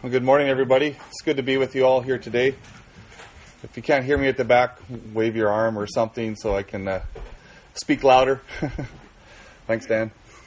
Well, good morning, everybody. It's good to be with you all here today. If you can't hear me at the back, wave your arm or something so I can speak louder. Thanks, Dan.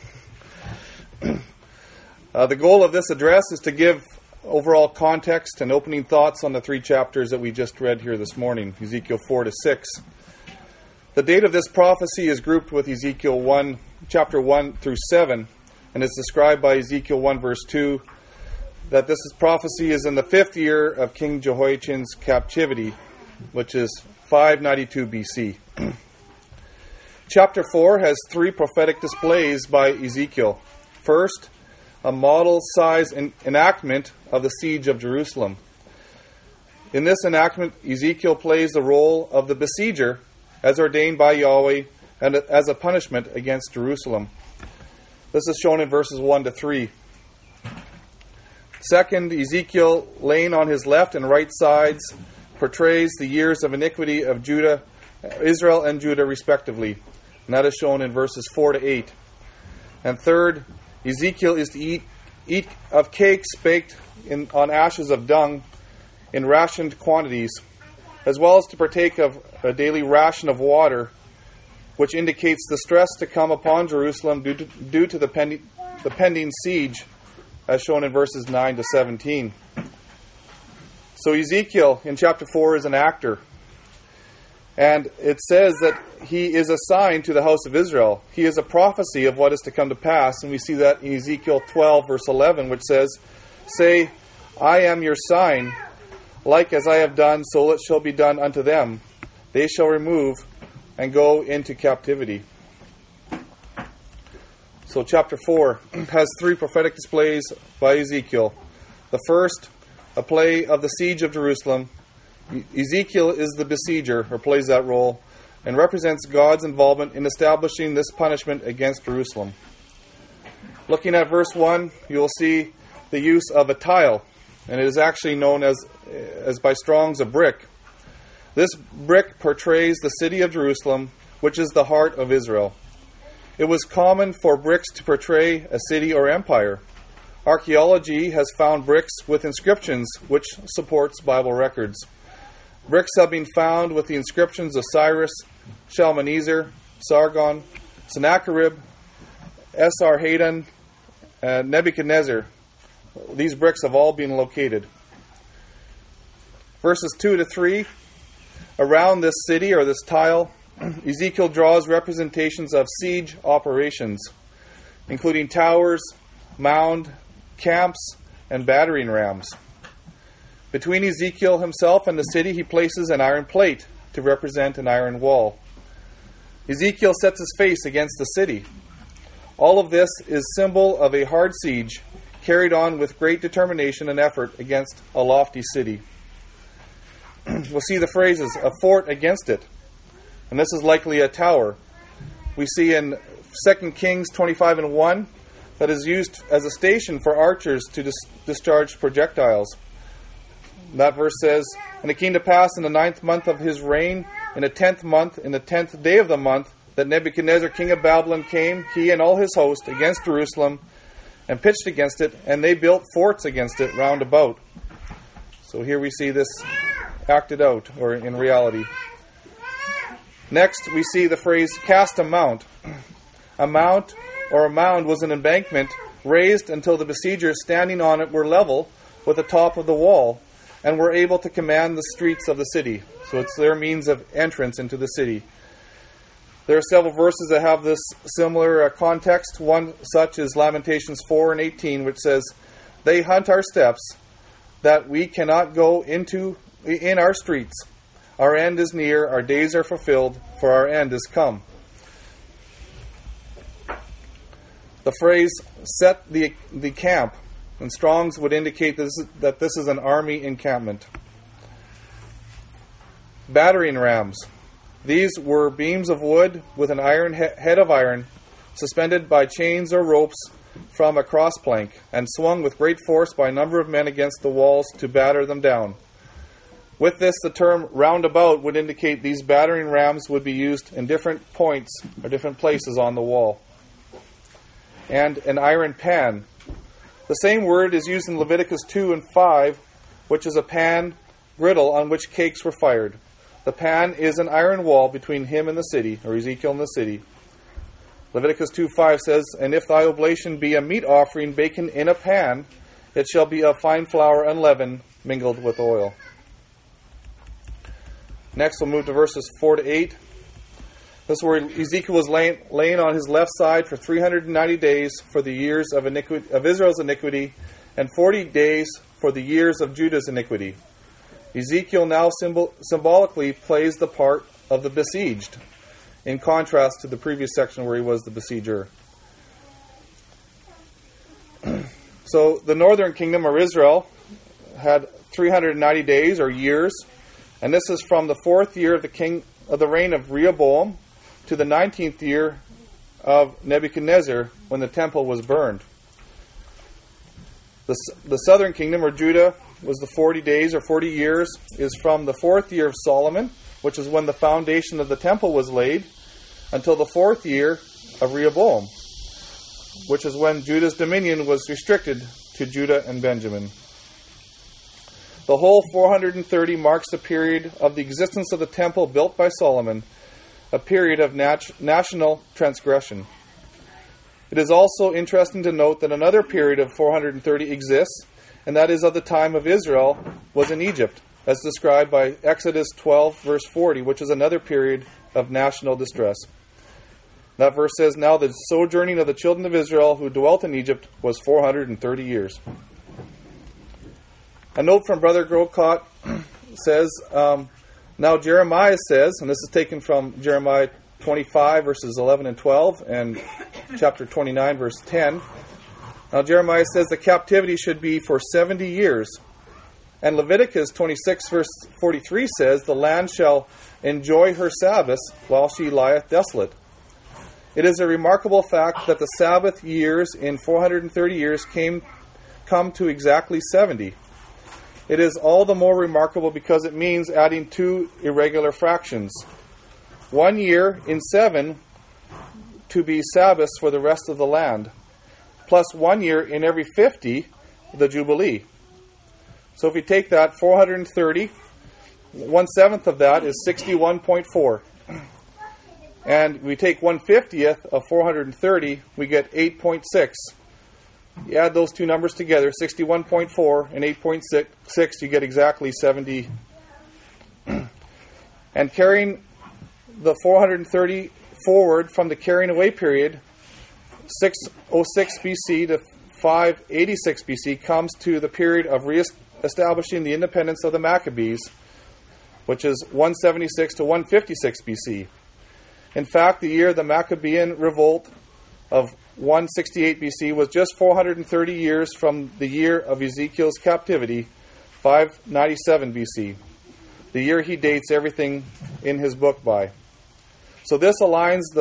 The goal of this address is to give overall context and opening thoughts on the three chapters that we just read here this morning, Ezekiel 4 to 6. The date of this prophecy is grouped with Ezekiel 1, chapter 1 through 7, and is described by Ezekiel 1, verse 2, that this prophecy is in the 5th year of King Jehoiachin's captivity, which is 592 BC. Chapter 4 has three prophetic displays by Ezekiel. First, a model-size enactment of the siege of Jerusalem. In this enactment, Ezekiel plays the role of the besieger as ordained by Yahweh and as a punishment against Jerusalem. This is shown in verses 1 to 3. Second, Ezekiel, laying on his left and right sides, portrays the years of iniquity of Judah, Israel and Judah respectively. And that is shown in verses 4 to 8. And third, Ezekiel is to eat of cakes baked on ashes of dung in rationed quantities, as well as to partake of a daily ration of water, which indicates the stress to come upon Jerusalem due to the pending siege, as shown in verses 9 to 17. So Ezekiel in chapter 4 is an actor. And it says that he is a sign to the house of Israel. He is a prophecy of what is to come to pass. And we see that in Ezekiel 12, verse 11, which says, "Say, I am your sign. Like as I have done, so it shall be done unto them. They shall remove and go into captivity." So chapter 4 has three prophetic displays by Ezekiel. The first, a play of the siege of Jerusalem. Ezekiel is the besieger, or plays that role, and represents God's involvement in establishing this punishment against Jerusalem. Looking at verse 1, you will see the use of a tile, and it is actually known as by Strong's a brick. This brick portrays the city of Jerusalem, which is the heart of Israel. It was common for bricks to portray a city or empire. Archaeology has found bricks with inscriptions, which supports Bible records. Bricks have been found with the inscriptions of Cyrus, Shalmaneser, Sargon, Sennacherib, Esarhaddon, and Nebuchadnezzar. These bricks have all been located. Verses 2 to 3, around this city or this tile, Ezekiel draws representations of siege operations, including towers, mound, camps, and battering rams. Between Ezekiel himself and the city, he places an iron plate to represent an iron wall. Ezekiel sets his face against the city. All of this is symbol of a hard siege carried on with great determination and effort against a lofty city. We'll see the phrases, a fort against it. And this is likely a tower. We see in 2 Kings 25 and 1 that is used as a station for archers to discharge projectiles. That verse says, "And it came to pass in the 9th month of his reign, in the 10th month, in the 10th day of the month, that Nebuchadnezzar king of Babylon came, he and all his host, against Jerusalem, and pitched against it, and they built forts against it round about." So here we see this acted out, or in reality. Next, we see the phrase, "cast a mount." A mount or a mound was an embankment raised until the besiegers standing on it were level with the top of the wall and were able to command the streets of the city. So it's their means of entrance into the city. There are several verses that have this similar context. One such is Lamentations 4 and 18, which says, "They hunt our steps, that we cannot go in our streets. Our end is near, our days are fulfilled, for our end is come." The phrase, "set the camp," in Strong's would indicate that this is an army encampment. Battering rams. These were beams of wood with an iron head of iron, suspended by chains or ropes from a cross plank, and swung with great force by a number of men against the walls to batter them down. With this, the term roundabout would indicate these battering rams would be used in different points or different places on the wall. And an iron pan. The same word is used in Leviticus 2 and 5, which is a pan griddle on which cakes were fired. The pan is an iron wall between him and the city, or Ezekiel and the city. Leviticus 2:5 says, "And if thy oblation be a meat offering baken in a pan, it shall be of fine flour unleavened, mingled with oil." Next we'll move to verses 4 to 8. This is where Ezekiel was laying on his left side for 390 days for the years of Israel's iniquity, and 40 days for the years of Judah's iniquity. Ezekiel now symbolically plays the part of the besieged, in contrast to the previous section where he was the besieger. So the northern kingdom, or Israel, had 390 days or years, and this is from the 4th year of the reign of Rehoboam to the 19th year of Nebuchadnezzar, when the temple was burned. The southern kingdom, or Judah, was the 40 days or 40 years, is from the 4th year of Solomon, which is when the foundation of the temple was laid, until the 4th year of Rehoboam, which is when Judah's dominion was restricted to Judah and Benjamin. The whole 430 marks the period of the existence of the temple built by Solomon, a period of national transgression. It is also interesting to note that another period of 430 exists, and that is of the time of Israel was in Egypt, as described by Exodus 12, verse 40, which is another period of national distress. That verse says, "Now the sojourning of the children of Israel who dwelt in Egypt was 430 years." A note from Brother Grocott says, now Jeremiah says, and this is taken from Jeremiah 25, verses 11 and 12, and chapter 29, verse 10. Now Jeremiah says the captivity should be for 70 years. And Leviticus 26, verse 43 says, "The land shall enjoy her Sabbaths while she lieth desolate." It is a remarkable fact that the Sabbath years in 430 years come to exactly 70. It is all the more remarkable because it means adding 2 irregular fractions. 1 year in 7 to be Sabbaths for the rest of the land, plus 1 year in every 50, the Jubilee. So if you take that 430, 1/7 of that is 61.4. And we take 1/50th of 430, we get 8.6. You add those two numbers together, 61.4 and 8.6, you get exactly 70. And carrying the 430 forward from the carrying away period, 606 BC to 586 BC, comes to the period of re-establishing the independence of the Maccabees, which is 176 to 156 BC. In fact, the year of the Maccabean revolt of 168 BC was just 430 years from the year of Ezekiel's captivity, 597 BC, the year he dates everything in his book by. So this aligns the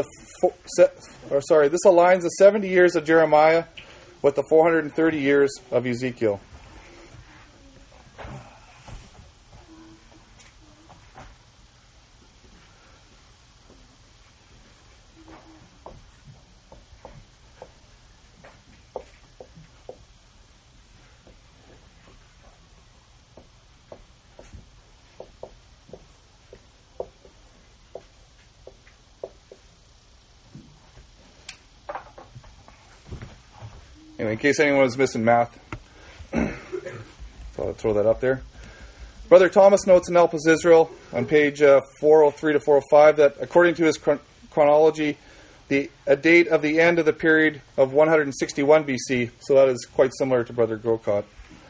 70 years of Jeremiah with the 430 years of Ezekiel. Anyway, in case anyone was missing math, so I'll throw that up there. Brother Thomas notes in Elpis Israel on page 403 to 405 that according to his chronology, a date of the end of the period of 161 BC, so that is quite similar to Brother Grocott.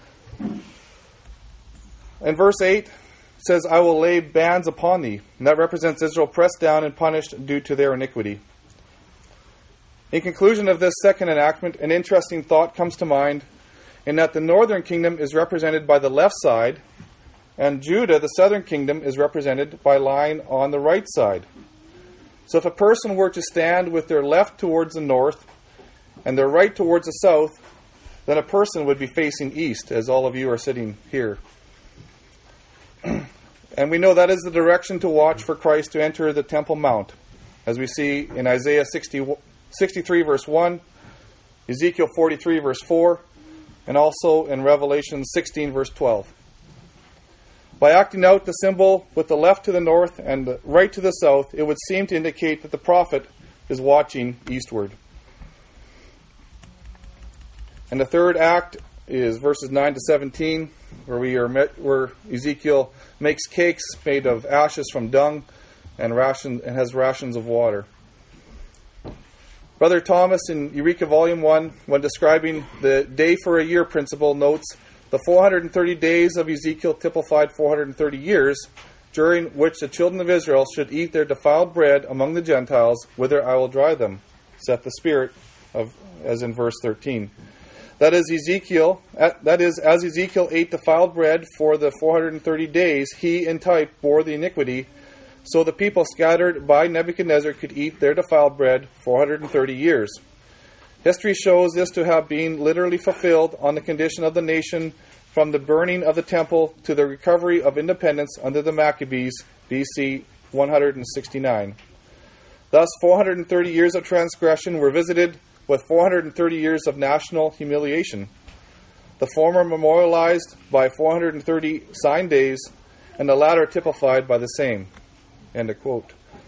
In verse 8, it says, "I will lay bands upon thee," and that represents Israel pressed down and punished due to their iniquity. In conclusion of this second enactment, an interesting thought comes to mind in that the northern kingdom is represented by the left side, and Judah, the southern kingdom, is represented by lying on the right side. So if a person were to stand with their left towards the north and their right towards the south, then a person would be facing east, as all of you are sitting here. And we know that is the direction to watch for Christ to enter the Temple Mount, as we see in Isaiah 63 verse 1, Ezekiel 43 verse 4, and also in Revelation 16, verse 12. By acting out the symbol with the left to the north and the right to the south, it would seem to indicate that the prophet is watching eastward. And the third act is verses 9 to 17, where Ezekiel makes cakes made of ashes from dung and has rations of water. Brother Thomas in Eureka Volume 1, when describing the day for a year principle, notes, the 430 days of Ezekiel typified 430 years, during which the children of Israel should eat their defiled bread among the Gentiles, whither I will drive them, saith the Spirit, as in verse 13. That is, as Ezekiel ate defiled bread for the 430 days, he in type bore the iniquity, so the people scattered by Nebuchadnezzar could eat their defiled bread 430 years. History shows this to have been literally fulfilled on the condition of the nation from the burning of the temple to the recovery of independence under the Maccabees, BC 169. Thus, 430 years of transgression were visited with 430 years of national humiliation. The former memorialized by 430 sign days, and the latter typified by the same. End of quote.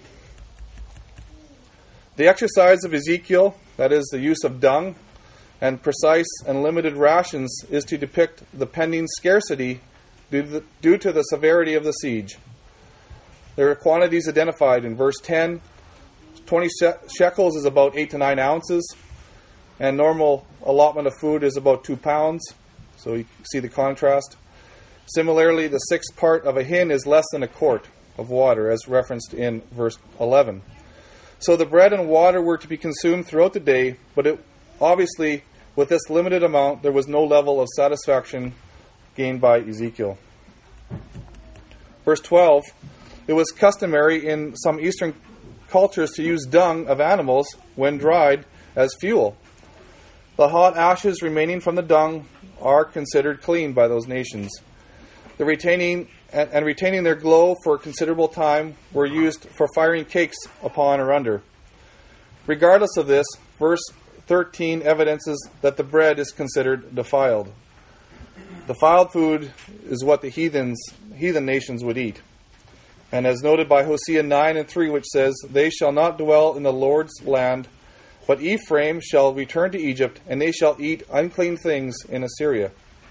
The exercise of Ezekiel, that is, the use of dung and precise and limited rations, is to depict the pending scarcity due to the severity of the siege. There are quantities identified in verse 10. 20 shekels is about 8 to 9 ounces, and normal allotment of food is about 2 pounds. So you see the contrast. Similarly, the sixth part of a hin is less than a quart of water, as referenced in verse 11. So the bread and water were to be consumed throughout the day, but obviously, with this limited amount, there was no level of satisfaction gained by Ezekiel. Verse 12, it was customary in some Eastern cultures to use dung of animals, when dried, as fuel. The hot ashes remaining from the dung are considered clean by those nations. The retaining their glow for a considerable time were used for firing cakes upon or under. Regardless of this, verse 13 evidences that the bread is considered defiled. Defiled food is what the heathen nations would eat. And as noted by Hosea 9 and 3, which says, they shall not dwell in the Lord's land, but Ephraim shall return to Egypt, and they shall eat unclean things in Assyria.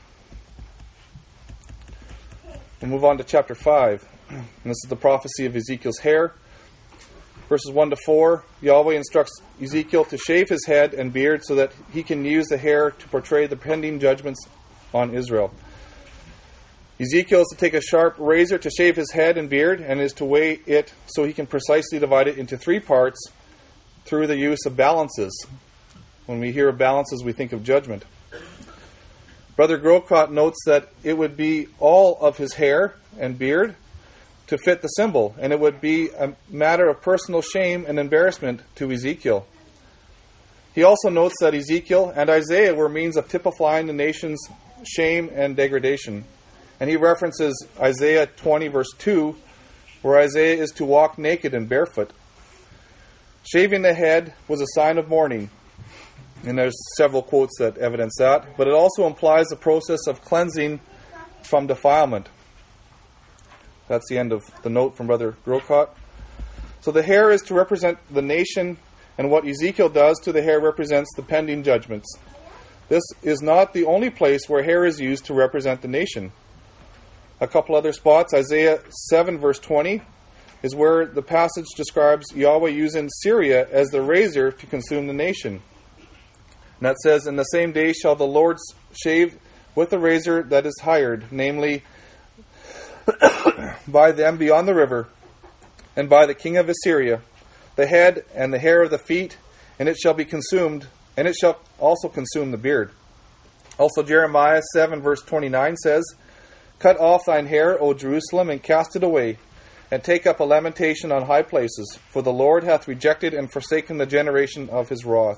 We'll move on to chapter 5. And this is the prophecy of Ezekiel's hair. Verses 1 to 4, Yahweh instructs Ezekiel to shave his head and beard so that he can use the hair to portray the pending judgments on Israel. Ezekiel is to take a sharp razor to shave his head and beard, and is to weigh it so he can precisely divide it into 3 parts through the use of balances. When we hear of balances, we think of judgment. Brother Grocott notes that it would be all of his hair and beard to fit the symbol, and it would be a matter of personal shame and embarrassment to Ezekiel. He also notes that Ezekiel and Isaiah were means of typifying the nation's shame and degradation. And he references Isaiah 20, verse 2, where Isaiah is to walk naked and barefoot. Shaving the head was a sign of mourning. And there's several quotes that evidence that. But it also implies the process of cleansing from defilement. That's the end of the note from Brother Grocott. So the hair is to represent the nation, and what Ezekiel does to the hair represents the pending judgments. This is not the only place where hair is used to represent the nation. A couple other spots, Isaiah 7 verse 20, is where the passage describes Yahweh using Syria as the razor to consume the nation. And that says, in the same day shall the Lord shave with the razor that is hired, namely by them beyond the river, and by the king of Assyria, the head and the hair of the feet, and it shall be consumed, and it shall also consume the beard. Also Jeremiah 7 verse 29 says, cut off thine hair, O Jerusalem, and cast it away, and take up a lamentation on high places, for the Lord hath rejected and forsaken the generation of his wrath.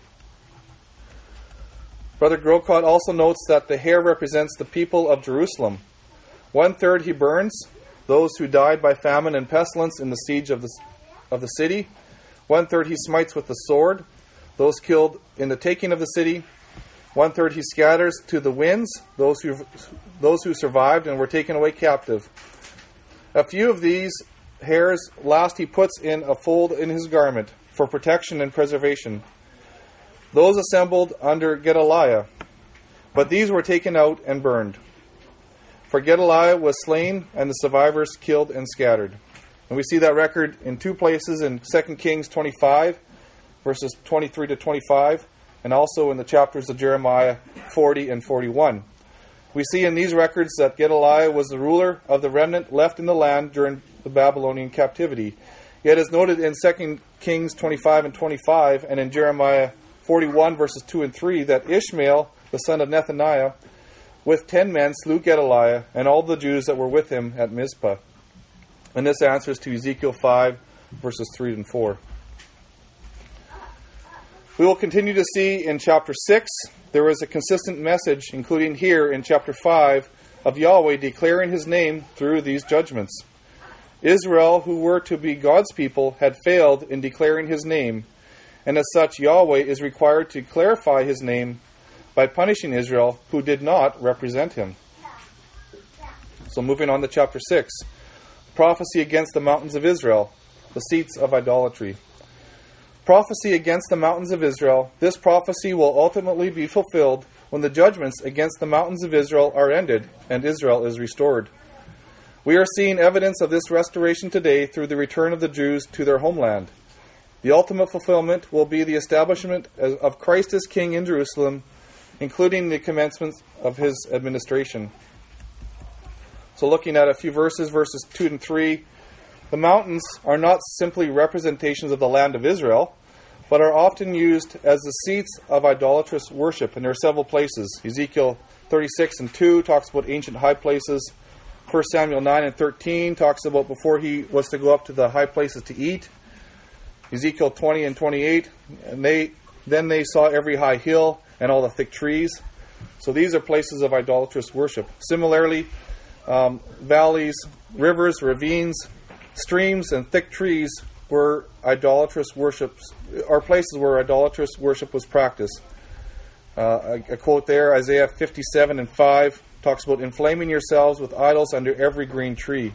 Brother Grocott also notes that the hair represents the people of Jerusalem. 1/3 he burns, those who died by famine and pestilence in the siege of the city. 1/3 he smites with the sword, those killed in the taking of the city. 1/3 he scatters to the winds, those who survived and were taken away captive. A few of these hairs last he puts in a fold in his garment for protection and preservation. Those assembled under Gedaliah, but these were taken out and burned. For Gedaliah was slain, and the survivors killed and scattered. And we see that record in two places, in 2 Kings 25, verses 23 to 25, and also in the chapters of Jeremiah 40 and 41. We see in these records that Gedaliah was the ruler of the remnant left in the land during the Babylonian captivity. Yet as noted in 2 Kings 25 and 25, and in Jeremiah 41, verses 2 and 3, that Ishmael, the son of Nethaniah, with 10 men slew Gedaliah and all the Jews that were with him at Mizpah. And this answers to Ezekiel 5, verses 3 and 4. We will continue to see in chapter 6, there is a consistent message, including here in chapter 5, of Yahweh declaring his name through these judgments. Israel, who were to be God's people, had failed in declaring his name, and as such Yahweh is required to clarify his name by punishing Israel, who did not represent him. So moving on to chapter 6. Prophecy against the mountains of Israel, the seats of idolatry. Prophecy against the mountains of Israel. This prophecy will ultimately be fulfilled when the judgments against the mountains of Israel are ended and Israel is restored. We are seeing evidence of this restoration today through the return of the Jews to their homeland. The ultimate fulfillment will be the establishment of Christ as King in Jerusalem, including the commencement of his administration. So looking at a few verses 2 and 3, the mountains are not simply representations of the land of Israel, but are often used as the seats of idolatrous worship. And there are several places. Ezekiel 36 and 2 talks about ancient high places. 1 Samuel 9 and 13 talks about before he was to go up to the high places to eat. Ezekiel 20 and 28, and they saw every high hill and all the thick trees. So these are places of idolatrous worship. Similarly, valleys, rivers, ravines, streams, and thick trees were idolatrous worships, are places where idolatrous worship was practiced. A quote there, Isaiah 57 and 5, talks about inflaming yourselves with idols under every green tree.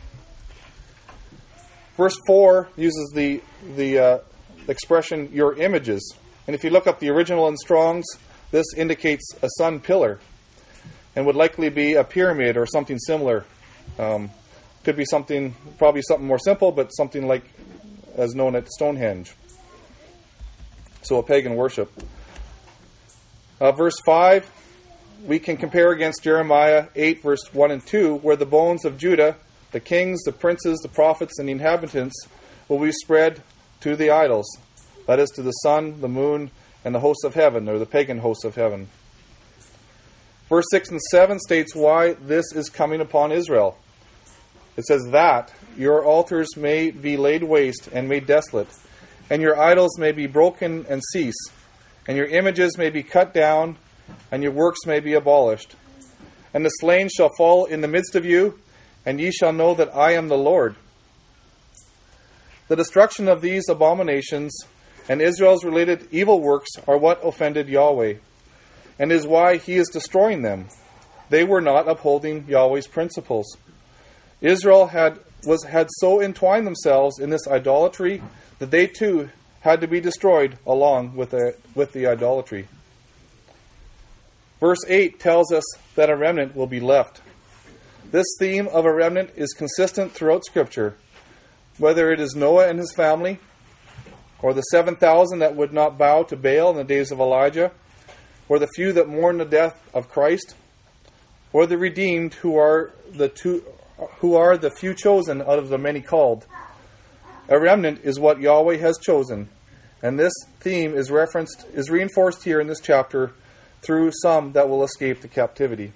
Verse 4 uses the expression, your images. And if you look up the original in Strong's, this indicates a sun pillar and would likely be a pyramid or something similar. Could be something, probably something more simple, but something like as known at Stonehenge. So a pagan worship. Verse 5, we can compare against Jeremiah 8, verse 1 and 2, where the bones of Judah, the kings, the princes, the prophets, and the inhabitants will be spread to the idols. That is, to the sun, the moon, and the hosts of heaven, or the pagan hosts of heaven. Verse 6 and 7 states why this is coming upon Israel. It says that your altars may be laid waste and made desolate, and your idols may be broken and cease, and your images may be cut down, and your works may be abolished. And the slain shall fall in the midst of you, and ye shall know that I am the Lord. The destruction of these abominations and Israel's related evil works are what offended Yahweh, and is why he is destroying them. They were not upholding Yahweh's principles. Israel had so entwined themselves in this idolatry that they too had to be destroyed along with the idolatry. Verse 8 tells us that a remnant will be left. This theme of a remnant is consistent throughout Scripture, whether it is Noah and his family, or the 7,000 that would not bow to Baal in the days of Elijah, or the few that mourn the death of Christ, or the redeemed who are the few chosen out of the many called. A remnant is what Yahweh has chosen, and this theme is reinforced here in this chapter through some that will escape the captivity.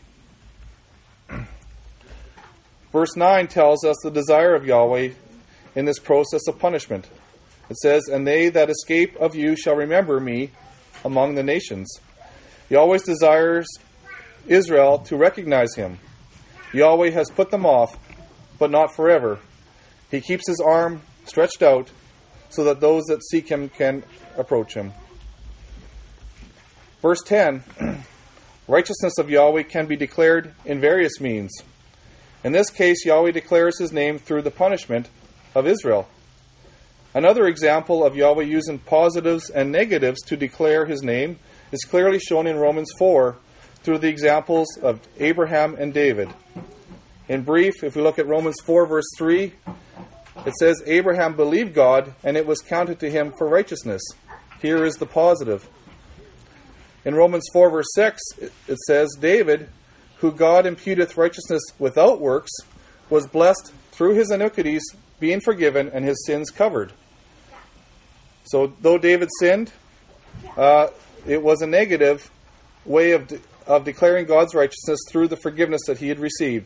Verse 9 tells us the desire of Yahweh in this process of punishment. It says, and they that escape of you shall remember me among the nations. Yahweh desires Israel to recognize him. Yahweh has put them off, but not forever. He keeps his arm stretched out so that those that seek him can approach him. Verse 10, righteousness of Yahweh can be declared in various means. In this case, Yahweh declares his name through the punishment of Israel. Another example of Yahweh using positives and negatives to declare his name is clearly shown in Romans 4 through the examples of Abraham and David. In brief, if we look at Romans 4 verse 3, it says, Abraham believed God, and it was counted to him for righteousness. Here is the positive. In Romans 4 verse 6, it says, David, who God imputeth righteousness without works, was blessed through his iniquities, being forgiven, and his sins covered. So, though David sinned, it was a negative way of declaring God's righteousness through the forgiveness that he had received.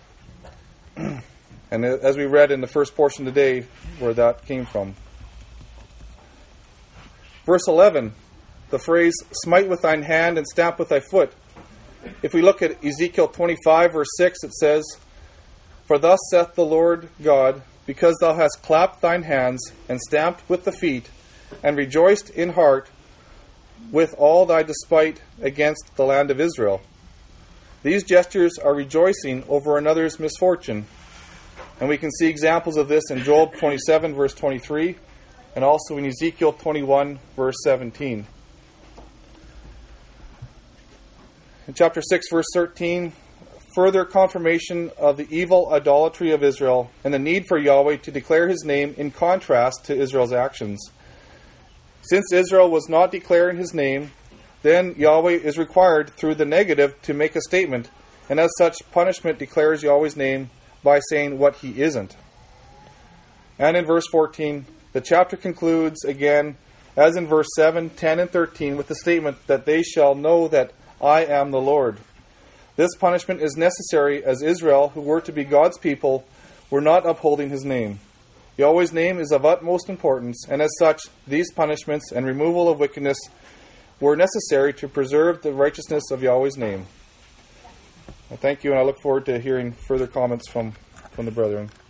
And as we read in the first portion today, where that came from. Verse 11, the phrase, smite with thine hand and stamp with thy foot. If we look at Ezekiel 25, verse 6, it says, For thus saith the Lord God, because thou hast clapped thine hands and stamped with the feet, and rejoiced in heart with all thy despite against the land of Israel. These gestures are rejoicing over another's misfortune. And we can see examples of this in Job 27, verse 23, and also in Ezekiel 21, verse 17. In chapter 6, verse 13, further confirmation of the evil idolatry of Israel and the need for Yahweh to declare his name in contrast to Israel's actions. Since Israel was not declaring his name, then Yahweh is required through the negative to make a statement, and as such, punishment declares Yahweh's name by saying what he isn't. And in verse 14, the chapter concludes again, as in verse 7, 10, and 13, with the statement that they shall know that I am the Lord. This punishment is necessary as Israel, who were to be God's people, were not upholding his name. Yahweh's name is of utmost importance, and as such, these punishments and removal of wickedness were necessary to preserve the righteousness of Yahweh's name. Thank you, and I look forward to hearing further comments from the brethren.